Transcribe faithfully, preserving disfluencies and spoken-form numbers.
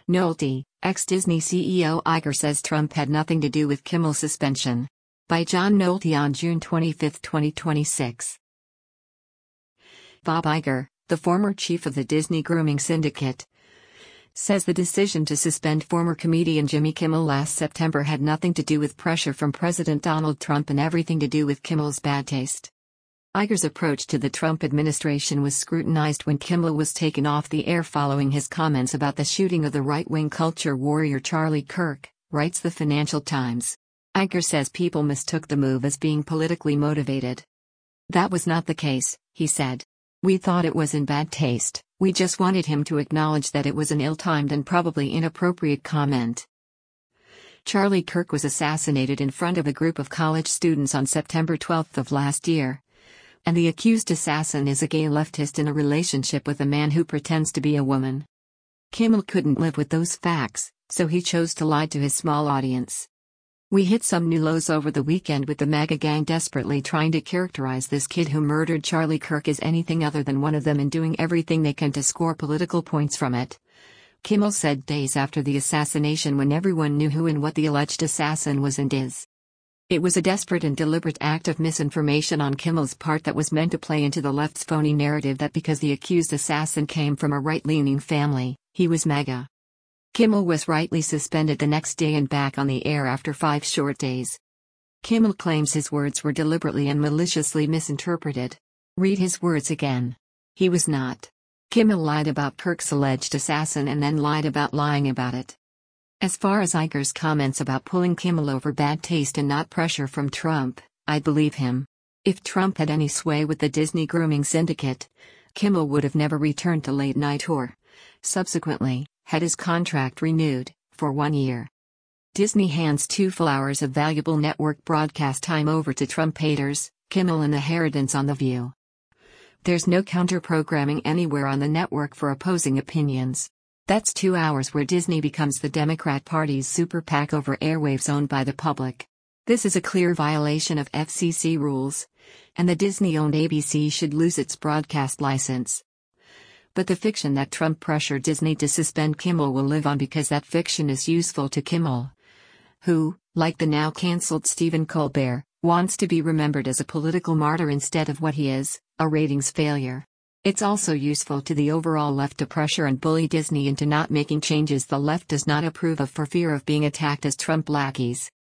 Nolte, ex-Disney C E O Iger says Trump had nothing to do with Kimmel's suspension. By John Nolte on June twenty-fifth, twenty twenty-six. Bob Iger, the former chief of the Disney grooming syndicate, says the decision to suspend former comedian Jimmy Kimmel last September had nothing to do with pressure from President Donald Trump and everything to do with Kimmel's bad taste. Iger's approach to the Trump administration was scrutinized when Kimmel was taken off the air following his comments about the shooting of the right-wing culture warrior Charlie Kirk, writes the Financial Times. Iger says people mistook the move as being politically motivated. That was not the case, he said. We thought it was in bad taste, we just wanted him to acknowledge that it was an ill-timed and probably inappropriate comment. Charlie Kirk was assassinated in front of a group of college students on September twelfth of last year. And the accused assassin is a gay leftist in a relationship with a man who pretends to be a woman. Kimmel couldn't live with those facts, so he chose to lie to his small audience. We hit some new lows over the weekend with the MAGA gang desperately trying to characterize this kid who murdered Charlie Kirk as anything other than one of them and doing everything they can to score political points from it. Kimmel said days after the assassination when everyone knew who and what the alleged assassin was and is. It was a desperate and deliberate act of misinformation on Kimmel's part that was meant to play into the left's phony narrative that because the accused assassin came from a right-leaning family, he was MAGA. Kimmel was rightly suspended the next day and back on the air after five short days. Kimmel claims his words were deliberately and maliciously misinterpreted. Read his words again. He was not. Kimmel lied about Kirk's alleged assassin and then lied about lying about it. As far as Iger's comments about pulling Kimmel over bad taste and not pressure from Trump, I believe him. If Trump had any sway with the Disney grooming syndicate, Kimmel would have never returned to late night or, subsequently, had his contract renewed, for one year. Disney hands two full hours of valuable network broadcast time over to Trump haters, Kimmel and the Harridans on The View. There's no counter-programming anywhere on the network for opposing opinions. That's two hours where Disney becomes the Democrat Party's super PAC over airwaves owned by the public. This is a clear violation of F C C rules, and the Disney-owned A B C should lose its broadcast license. But the fiction that Trump pressured Disney to suspend Kimmel will live on because that fiction is useful to Kimmel, who, like the now cancelled Stephen Colbert, wants to be remembered as a political martyr instead of what he is, a ratings failure. It's also useful to the overall left to pressure and bully Disney into not making changes the left does not approve of for fear of being attacked as Trump lackeys.